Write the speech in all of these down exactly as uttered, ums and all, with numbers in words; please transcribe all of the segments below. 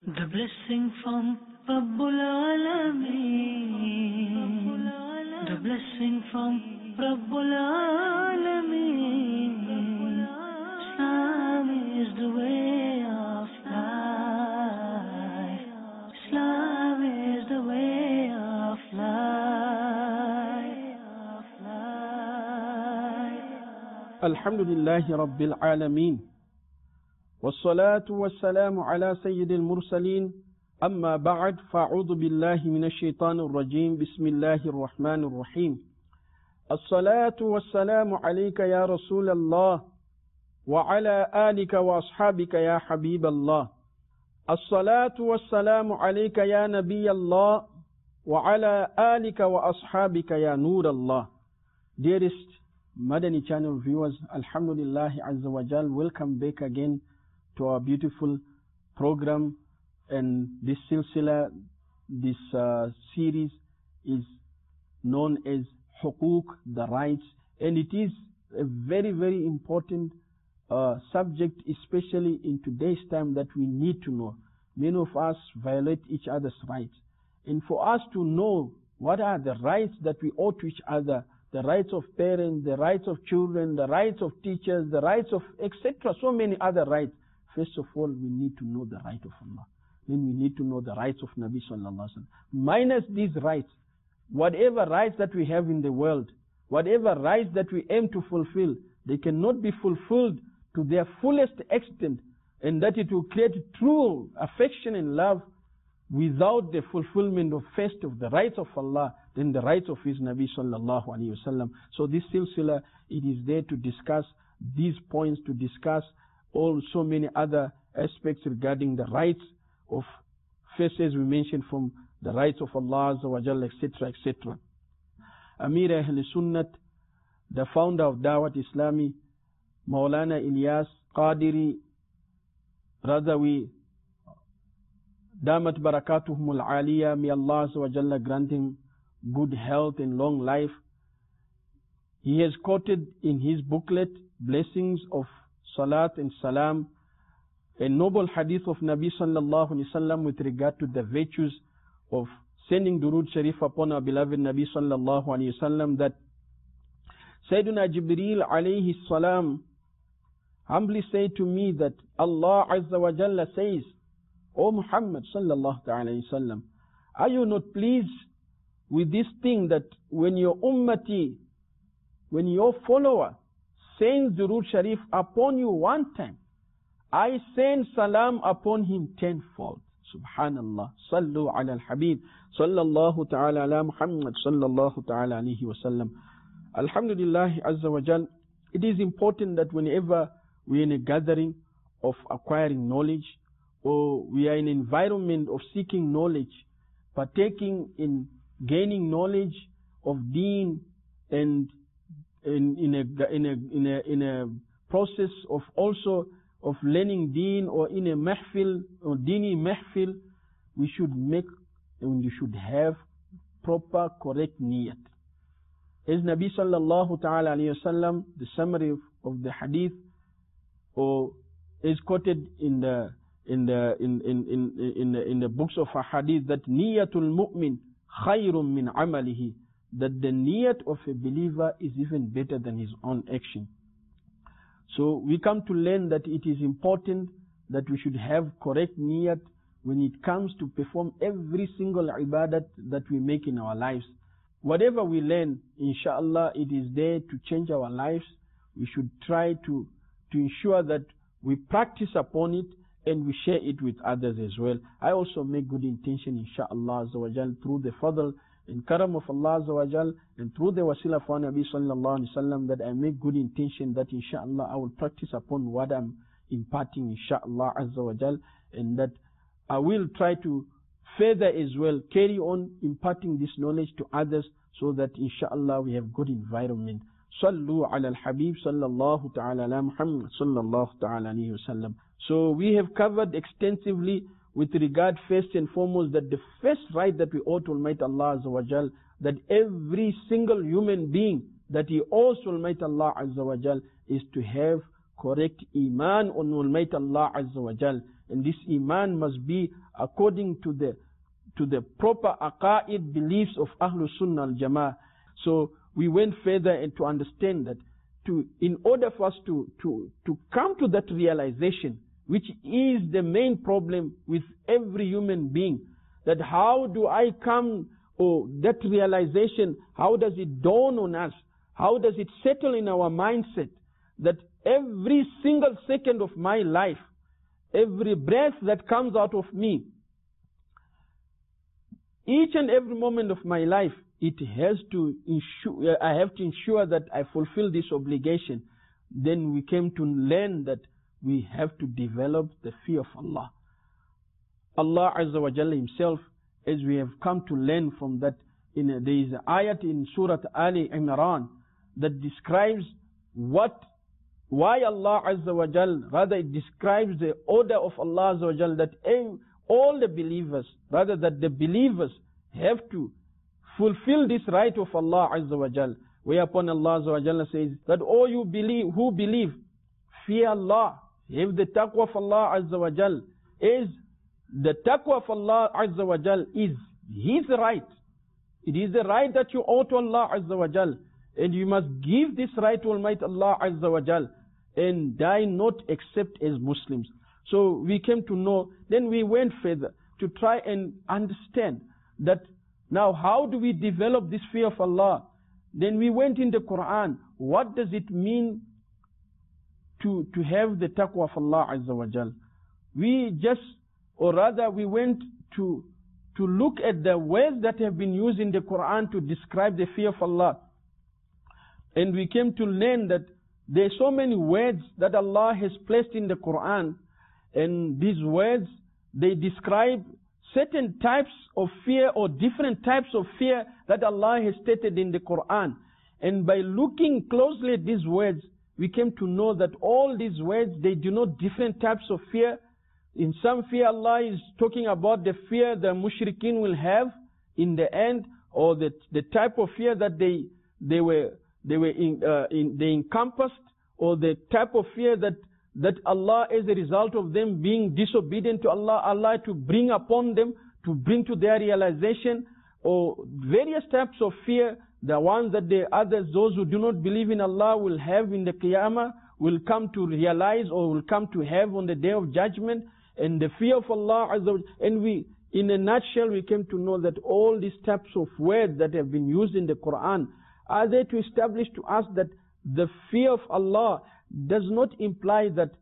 The blessing from Rabbul Alameen. The blessing from Rabbul Alameen. Islam is the way of life. Islam is the way of life. Alhamdulillahi Rabbil Alameen. والصلاة والسلام على سيد المرسلين أما بعد فأعوذ بالله من الشيطان الرجيم بسم الله الرحمن الرحيم الصلاة والسلام عليك يا رسول الله وعلى آلك وأصحابك يا حبيب الله الصلاة والسلام عليك يا نبي الله وعلى آلك وأصحابك يا نور الله. Dearest Madani channel viewers, Alhamdulillah Azza wa Jal, welcome back again to our beautiful program, and this silsila, this uh, series is known as Hukuk, the rights, and it is a very very important uh, subject, especially in today's time, that we need to know. Many of us violate each other's rights, and for us to know what are the rights that we owe to each other, the rights of parents, the rights of children, the rights of teachers, the rights of et cetera, so many other rights. First of all, we need to know the right of Allah. Then we need to know the rights of Nabi Sallallahu Alaihi Wasallam. Minus these rights, whatever rights that we have in the world, whatever rights that we aim to fulfill, they cannot be fulfilled to their fullest extent, and that it will create true affection and love without the fulfillment of first of the rights of Allah, then the rights of His Nabi Sallallahu Alaihi Wasallam. So this silsila, it is there to discuss these points, to discuss all so many other aspects regarding the rights of, first as we mentioned, from the rights of Allah Azza wa Jalla, et cetera, et cetera. Amir Ahl Sunnat, the founder of Dawat Islami, Maulana Ilyas Qadiri Radawi, Damat Barakatuhum al-Aliyah, may Allah Azza wa Jalla grant him good health and long life. He has quoted in his booklet, Blessings of Salat and Salam, a noble hadith of Nabi Sallallahu Alaihi Wasallam with regard to the virtues of sending Durood Sharif upon our beloved Nabi Sallallahu Alaihi Wasallam, that Sayyiduna Jibreel alayhi salam humbly said to me that Allah Azza wa Jalla says, O Muhammad Sallallahu Alaihi Wasallam, are you not pleased with this thing that when your ummati, when your follower sends Durood Sharif upon you one time, I send salam upon him tenfold. Subhanallah. Sallu ala al-Habib. Sallallahu ta'ala ala Muhammad. Sallallahu ta'ala alayhi wa sallam. Alhamdulillah Azza wa Jal. It is important that whenever we are in a gathering of acquiring knowledge, or we are in an environment of seeking knowledge, partaking in gaining knowledge of deen, and In, in, a, in, a, in, a, in a process of also of learning deen, or in a mahfil or dini mahfil, we should make and we should have proper correct niyat. As Nabi Sallallahu Ta'ala Alaihi Wasallam, the summary of, of the hadith, or is quoted in the in the in in in in the, in the books of hadith, that niyatul mu'min khayrun min amalihi, that the niyat of a believer is even better than his own action. So we come to learn that it is important that we should have correct niyat when it comes to perform every single ibadat that we make in our lives. Whatever we learn, inshallah, it is there to change our lives. We should try to, to ensure that we practice upon it and we share it with others as well. I also make good intention, inshallah, Azza wa Jal, through the fadl in karam of Allah Azza wa Jal, and through the wasila of Nabi Sallallahu Alaihi Wasallam, that I make good intention that inshallah I will practice upon what I'm imparting, inshallah Azza wa Jal, and that I will try to further as well carry on imparting this knowledge to others, so that inshallah we have good environment. Sallu ala al-Habib sallallahu ta'ala ala Muhammad sallallahu ta'ala alayhi wa sallam. So we have covered extensively with regard first and foremost that the first right that we owe to Almighty Allah Azza wa Jal, that every single human being that he owes to Almighty Allah Azza wa Jal, is to have correct iman on Almighty Allah Azza wa Jal. And this iman must be according to the to the proper aqaid beliefs of Ahlul Sunnah al Jama'ah. So we went further and to understand that to in order for us to, to, to come to that realization, which is the main problem with every human being, that how do I come, or that realization, how does it dawn on us? How does it settle in our mindset that every single second of my life, every breath that comes out of me, each and every moment of my life, it has to ensure, I have to ensure that I fulfill this obligation. Then we came to learn that we have to develop the fear of Allah. Allah Azza wa Jalla Himself, as we have come to learn from that, in a, there is an ayat in Surah Ali Imran that describes what, why Allah Azza wa Jalla, rather it describes the order of Allah Azza wa Jalla, that all the believers, rather that the believers have to fulfill this right of Allah Azza wa Jal. Whereupon Allah Azza wa Jalla says that all you believe, who believe, fear Allah, have the taqwa of Allah Azza wa Jal. Is the taqwa of Allah Azza wa Jal is His right. It is the right that you owe to Allah Azza wa Jal. And you must give this right to Almighty Allah Azza wa Jal and die not except as Muslims. So we came to know, then we went further to try and understand that now how do we develop this fear of Allah? Then we went in the Quran. What does it mean to, to have the taqwa of Allah Azza wa Jal? We just, or rather we went to, to look at the words that have been used in the Quran to describe the fear of Allah. And we came to learn that there are so many words that Allah has placed in the Quran. And these words, they describe certain types of fear or different types of fear that Allah has stated in the Quran. And by looking closely at these words, we came to know that all these words, they denote different types of fear. In some fear, Allah is talking about the fear the mushrikeen will have in the end, or the, the type of fear that they, they were, they were in, uh, in, they encompassed, or the type of fear that that Allah, as a result of them being disobedient to Allah, Allah to bring upon them, to bring to their realization, or various types of fear, the ones that the others, those who do not believe in Allah will have in the Qiyamah, will come to realize or will come to have on the Day of Judgment, and the fear of Allah, and we, in a nutshell, we came to know that all these types of words that have been used in the Quran are there to establish to us that the fear of Allah does not imply that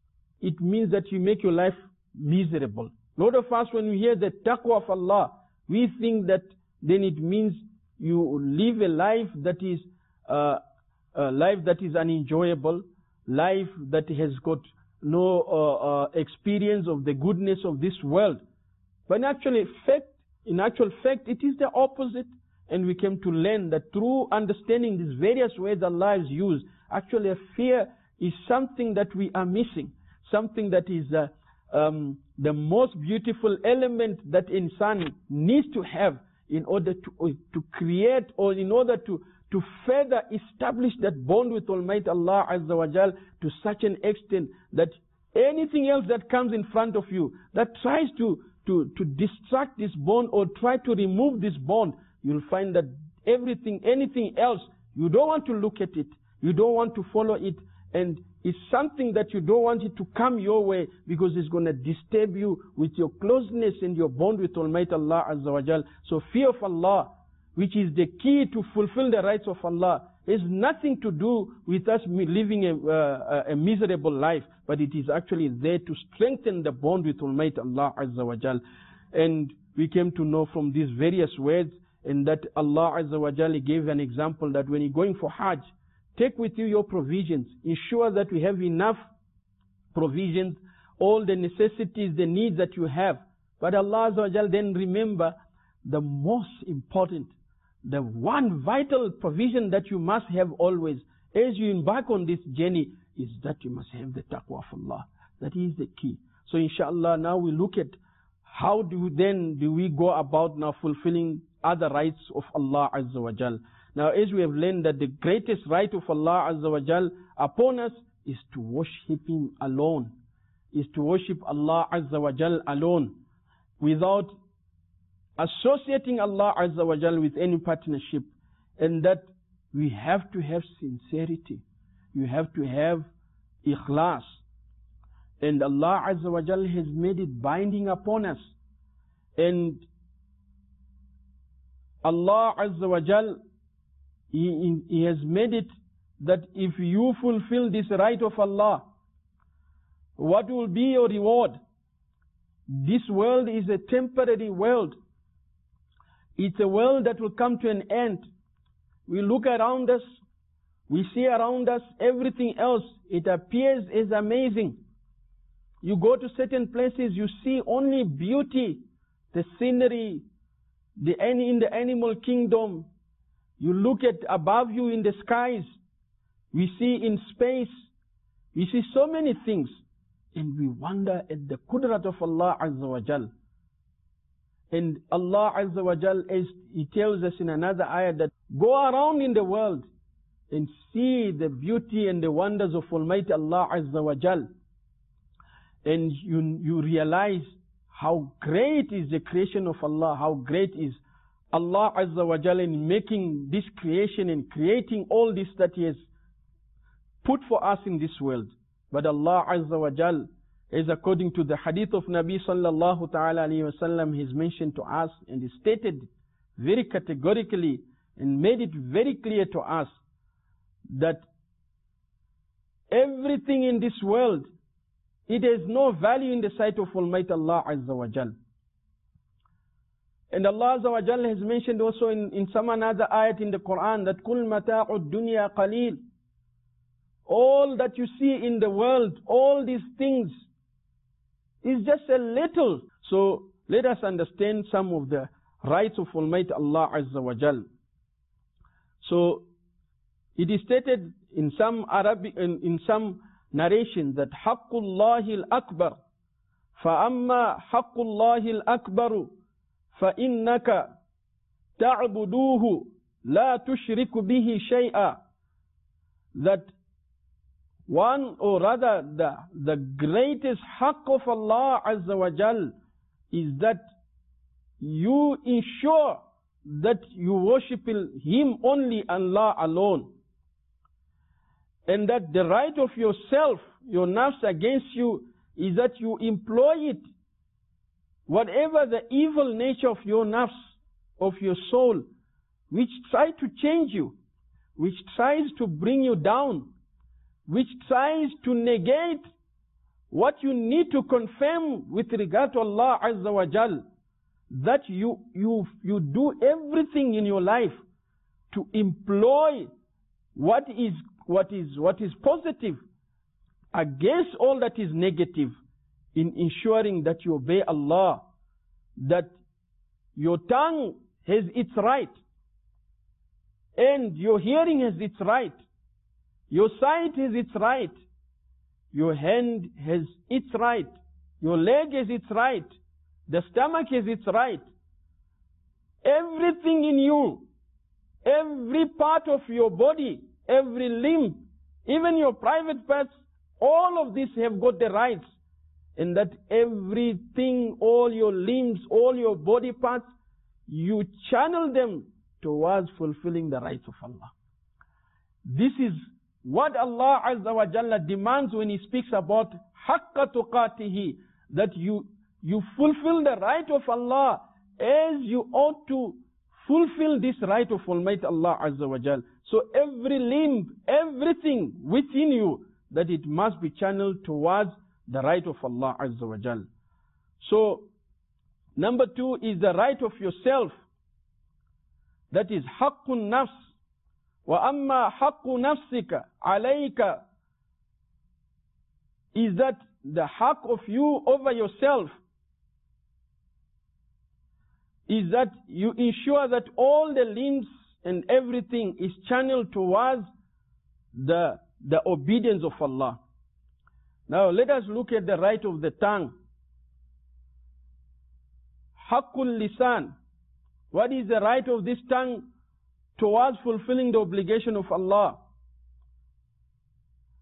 it means that you make your life miserable. A lot of us, when we hear the taqwa of Allah, we think that then it means you live a life that is uh, a life that is unenjoyable, life that has got no uh, uh, experience of the goodness of this world. But in actual fact, in actual fact, it is the opposite. And we came to learn that through understanding these various ways Allah has used, actually a fear is something that we are missing, something that is uh, um, the most beautiful element that insan needs to have in order to uh, to create, or in order to to further establish that bond with Almighty Allah Azza wa Jal to such an extent that anything else that comes in front of you that tries to to to distract this bond or try to remove this bond, you'll find that everything, anything else, you don't want to look at it, you don't want to follow it. And it's something that you don't want it to come your way, because it's going to disturb you with your closeness and your bond with Almighty Allah Azza wa Jal. So fear of Allah, which is the key to fulfill the rights of Allah, has nothing to do with us living a, uh, a miserable life, but it is actually there to strengthen the bond with Almighty Allah Azza wa Jal. And we came to know from these various words, and that Allah Azza wa Jal gave an example that when you're going for Hajj, take with you your provisions. Ensure that we have enough provisions, all the necessities, the needs that you have. But Allah Azza wa Jal, then remember the most important, the one vital provision that you must have always as you embark on this journey is that you must have the taqwa of Allah. That is the key. So inshallah, now we look at how do then do we go about now fulfilling other rights of Allah Azza wa Jal. Now, as we have learned that the greatest right of Allah Azza wa Jal upon us is to worship Him alone. is to worship Allah Azza wa Jal alone, without associating Allah Azza wa Jal with any partnership, and that we have to have sincerity. You have to have ikhlas. And Allah Azza wa Jal has made it binding upon us. And Allah Azza wa Jal, he, he has made it that if you fulfill this right of Allah, what will be your reward? This world is a temporary world. It's a world that will come to an end. We look around us, we see around us everything else. It appears as amazing. You go to certain places, you see only beauty, the scenery, the in the animal kingdom. You look at above you in the skies, we see in space, we see so many things, and we wonder at the qudrat of Allah Azza wa Jal. And Allah Azza wa Jal, as He tells us in another ayah, that go around in the world and see the beauty and the wonders of Almighty Allah Azza wa Jal. And you, you realize how great is the creation of Allah, how great is Allah Azza wa Jal in making this creation and creating all this that He has put for us in this world. But Allah Azza wa Jal, as according to the hadith of Nabi sallallahu ta'ala alayhi wa sallam, He's mentioned to us and He stated very categorically and made it very clear to us that everything in this world, it has no value in the sight of Almighty Allah Azza wa Jal. And Allah Azza wa Jal has mentioned also in, in some another ayat in the Quran that Kul mata'ud dunya qaleel. All that you see in the world, all these things, is just a little. So let us understand some of the rights of Almighty Allah Azza wa Jal. So it is stated in some Arabic, in, in some narration that Haqqullahi al-Akbar, فَأَمَّا Haqqullahi al-Akbaru فَإِنَّكَ تَعْبُدُوهُ لَا تُشْرِكُ بِهِ شَيْئًا. That one, or rather the, the greatest haqq of Allah Azza wa Jal is that you ensure that you worship Him only, Allah alone. And that the right of yourself, your nafs against you, is that you employ it. Whatever the evil nature of your nafs, of your soul, which tries to change you, which tries to bring you down, which tries to negate what you need to confirm with regard to Allah Azza wa Jal, that you, you, you do everything in your life to employ what is, what is, what is positive against all that is negative, in ensuring that you obey Allah, that your tongue has its right, and your hearing has its right, your sight has its right, your hand has its right, your leg has its right, the stomach has its right. Everything in you, every part of your body, every limb, even your private parts, all of these have got the rights. And that everything, all your limbs, all your body parts, you channel them towards fulfilling the rights of Allah. This is what Allah Azza wa Jalla demands when He speaks about haqqa tuqatihi, that you, you fulfill the right of Allah as you ought to fulfill this right of Almighty Allah Azza wa Jalla. So every limb, everything within you, that it must be channeled towards the right of Allah Azza wa Jal. So, number two is the right of yourself. That is haqqun nafs. Wa amma haqqu nafsika alayka, is that the haqq of you over yourself is that you ensure that all the limbs and everything is channeled towards the, the obedience of Allah. Now let us look at the right of the tongue. Haqqul lisan. What is the right of this tongue towards fulfilling the obligation of Allah?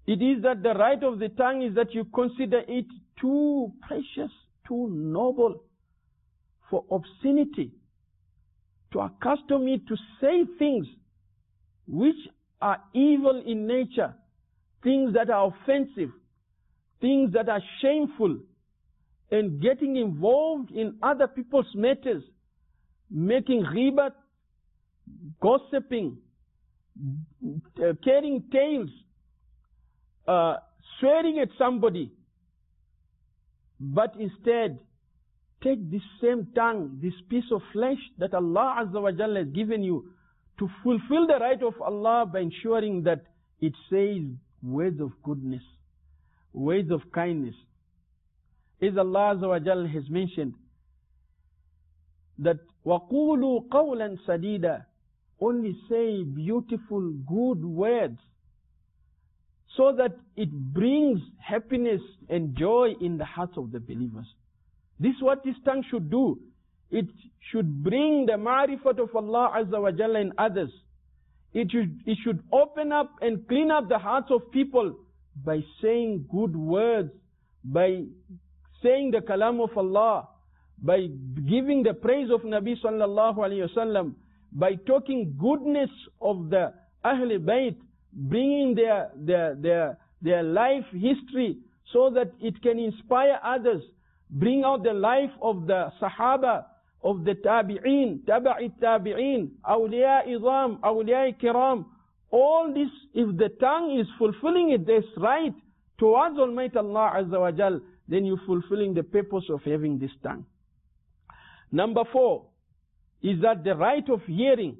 It is that the right of the tongue is that you consider it too precious, too noble for obscenity, to accustom it to say things which are evil in nature, things that are offensive, things that are shameful, and getting involved in other people's matters, making ghibat, gossiping, uh, carrying tales, uh, swearing at somebody. But instead, take this same tongue, this piece of flesh that Allah Azza wa Jalla has given you, to fulfill the right of Allah by ensuring that it says words of goodness, words of kindness. As Allah Azza wa Jalla has mentioned, that وَقُولُوا قَوْلًا سَدِيدًا, only say beautiful, good words, so that it brings happiness and joy in the hearts of the believers. This is what this tongue should do. It should bring the ma'rifat of Allah Azza wa Jalla in others. It should, it should open up and clean up the hearts of people by saying good words, by saying the kalam of Allah, by giving the praise of Nabi sallallahu alayhi wasallam, by talking goodness of the Ahl Bayt, bringing their, their, their, their life history so that it can inspire others, bring out the life of the Sahaba, of the Tabi'een, Taba'i Tabi'een, Awliya Izam, Awliya Kiram. All this, if the tongue is fulfilling it, this right towards Almighty Allah Azza wa Jal, then you're fulfilling the purpose of having this tongue. Number four is that the right of hearing.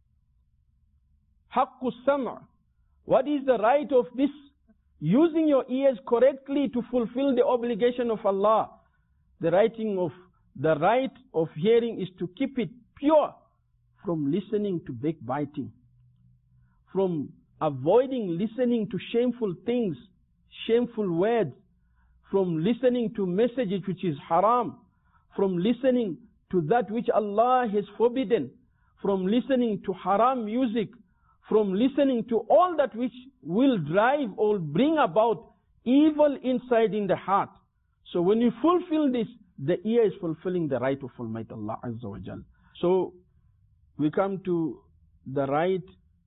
Haqqus Sam'. What is the right of this? Using your ears correctly to fulfill the obligation of Allah. The writing of the right of hearing is to keep it pure from listening to backbiting, from avoiding listening to shameful things, shameful words, from listening to messages which is haram, from listening to that which Allah has forbidden, from listening to haram music, from listening to all that which will drive or bring about evil inside in the heart. So when you fulfill this, the ear is fulfilling the right of Almighty Allah Azza wa Jal. So we come to the right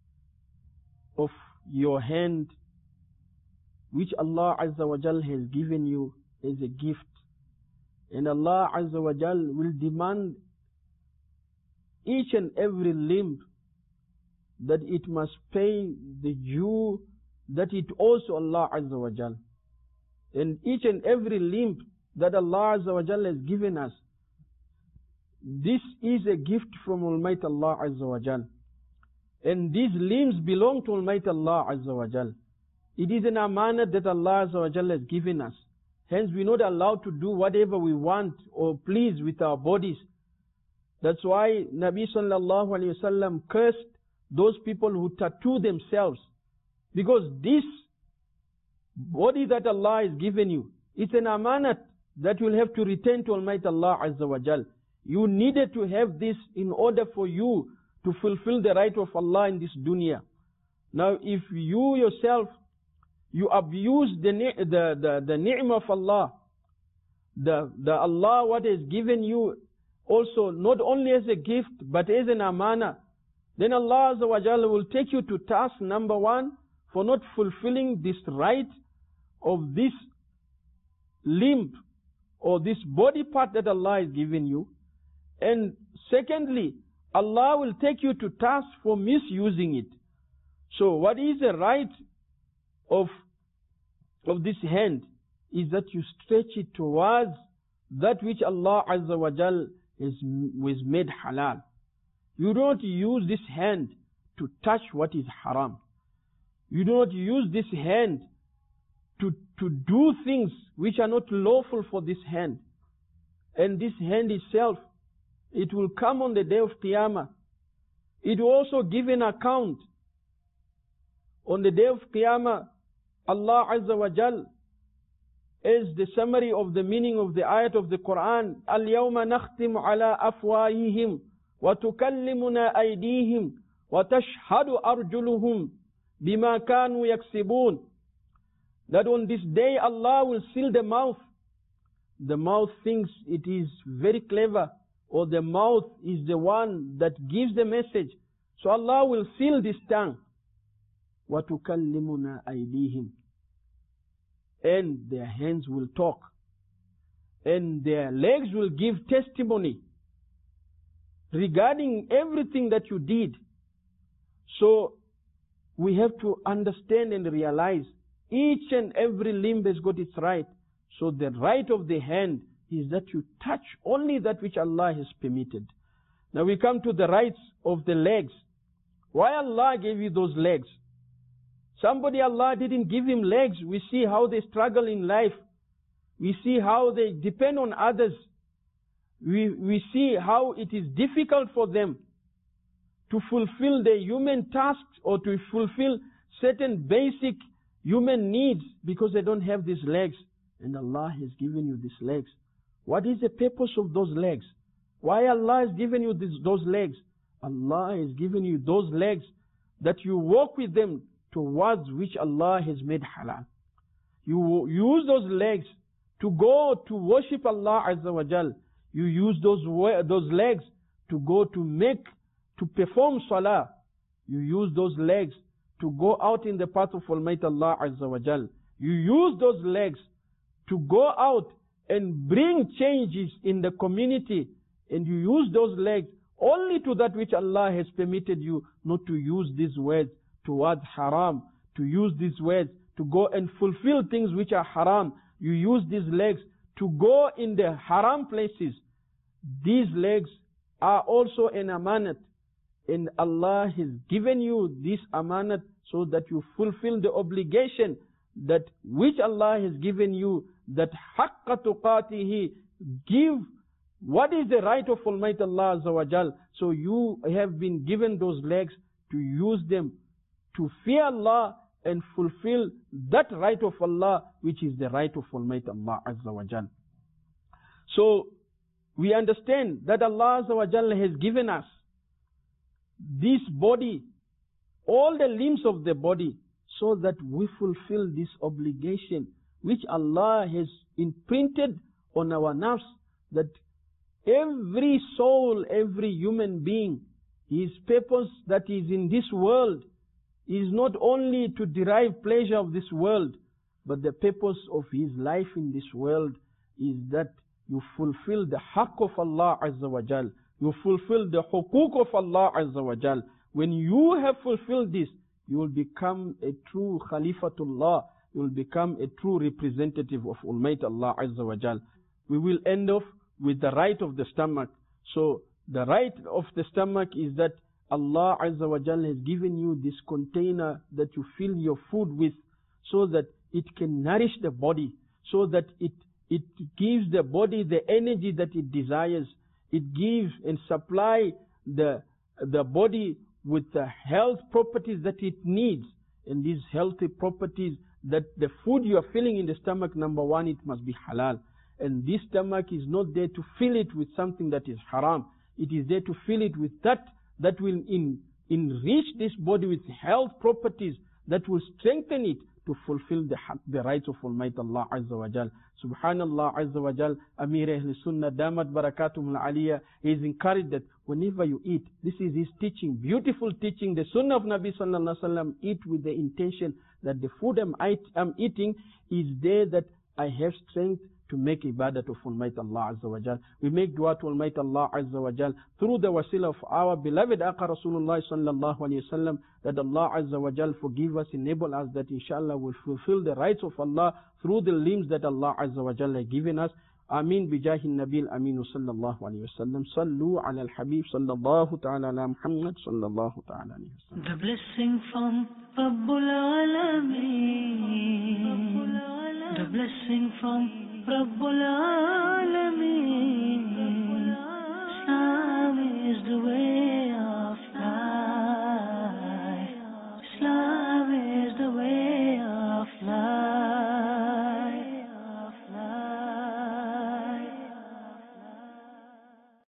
of your hand, which Allah Azza wa Jal has given you as a gift. And Allah Azza wa Jal will demand each and every limb that it must pay the due that it owes to Allah Azza wa Jal. And each and every limb that Allah Azza wa Jal has given us, this is a gift from Almighty Allah Azza wa Jal. And these limbs belong to Almighty Allah Azza wa Jal. It is an amanah that Allah Azza wa Jal has given us. Hence we are not allowed to do whatever we want or please with our bodies. That's why Nabi sallallahu alayhi wasallam cursed those people who tattoo themselves. Because this body that Allah has given you, it's an amanat that you will have to return to Almighty Allah Azza wa Jal. You needed to have this in order for you to fulfill the right of Allah in this dunya. Now if you yourself, you abuse the, the, the, the ni'mah of Allah, the, the Allah what has given you also not only as a gift but as an amana, then Allah Azza wa Jalla will take you to task, number one, for not fulfilling this right of this limb or this body part that Allah has given you. And secondly, Allah will take you to task for misusing it. So what is the right of, of this hand is that you stretch it towards that which Allah Azza wa Jal has, has made halal. You don't use this hand to touch what is haram. You do not use this hand to, to do things which are not lawful for this hand. And this hand itself, it will come on the day of Qiyamah. It will also give an account. On the day of Qiyamah, Allah Azza wa Jal, as the summary of the meaning of the ayat of the Quran, Al-yawma nakhtimu ala afwahihim wa tukallimuna aydihim wa tashhadu arjuluhum bima kanu yaksibun. that on this day Allah will seal the mouth. The mouth thinks it is very clever, or the mouth is the one that gives the message. So Allah will seal this tongue. وَتُكَلِّمُنَا أَيْدِيهِمْ, and their hands will talk, and their legs will give testimony regarding everything that you did. So we have to understand and realize each and every limb has got its right. So the right of the hand is that you touch only that which Allah has permitted. Now we come to the rights of the legs. Why Allah gave you those legs? Somebody Allah didn't give him legs. We see how they struggle in life. We see how they depend on others. We, we see how it is difficult for them to fulfill their human tasks or to fulfill certain basic human needs because they don't have these legs. And Allah has given you these legs. What is the purpose of those legs? Why Allah has given you this, those legs? Allah has given you those legs that you walk with them towards which Allah has made halal. You use those legs to go to worship Allah Azza wa Jal. You use those those legs to go to make, to perform salah. You use those legs to go out in the path of Almighty Allah Azza wa Jal. You use those legs to go out and bring changes in the community. And you use those legs only to that which Allah has permitted you, not to use these words towards haram, to use these words to go and fulfill things which are haram. You use these legs to go in the haram places. These legs are also an amanat, and Allah has given you this amanat so that you fulfill the obligation that which Allah has given you, that haqqa tuqatihi, give what is the right of Almighty Allah Azza wa Jal. So you have been given those legs to use them to fear Allah and fulfill that right of Allah, which is the right of Almighty Allah Azza wa Jal. So we understand that Allah Azza wa Jal has given us this body, all the limbs of the body, so that we fulfill this obligation which Allah has imprinted on our nafs, that every soul, every human being, his purpose that is in this world is not only to derive pleasure of this world, but the purpose of his life in this world is that you fulfill the haqq of Allah Azza wa Jal. You fulfill the hukuk of Allah Azza wa Jal. When you have fulfilled this, you will become a true Khalifatullah. You will become a true representative of Almighty Allah Azza wa Jal. We will end off with the right of the stomach. So the right of the stomach is that Allah Azza wa Jal has given you this container that you fill your food with, so that it can nourish the body, so that it it gives the body the energy that it desires. It gives and supply the the body with the health properties that it needs. And these healthy properties, that the food you are filling in the stomach, number one, it must be halal. And this stomach is not there to fill it with something that is haram. It is there to fill it with that that will in, enrich this body with health properties that will strengthen it to fulfill the, the rights of Almighty Allah Azza wa Jal. Subhanallah Azza wa Jal, Amir Ahl Sunnah, Damat Barakatum Al-Aliyah, is encouraged that whenever you eat, this is his teaching, beautiful teaching, the Sunnah of Nabi Sallallahu Alaihi Wasallam, eat with the intention that the food I'm, I'm eating is there that I have strength to make ibadah of Almighty Allah Azza wa Jal. We make dua to Almighty Allah Azza wa Jal through the wasila of our beloved Aqa Rasulullah Sallallahu Alaihi Wasallam, that Allah Azza wa Jal forgive us, enable us, that inshallah will fulfill the rights of Allah through the limbs that Allah Azza wa Jal has given us. Ameen bijahi Nabil Aminu Sallallahu Alaihi Wasallam. Sallu ala al-Habib Sallallahu Ta'ala ala Muhammad Sallallahu Ta'ala Alaihi Wasallam. The blessing from Rabbul Alameen. The blessing from Rabbul Alameen.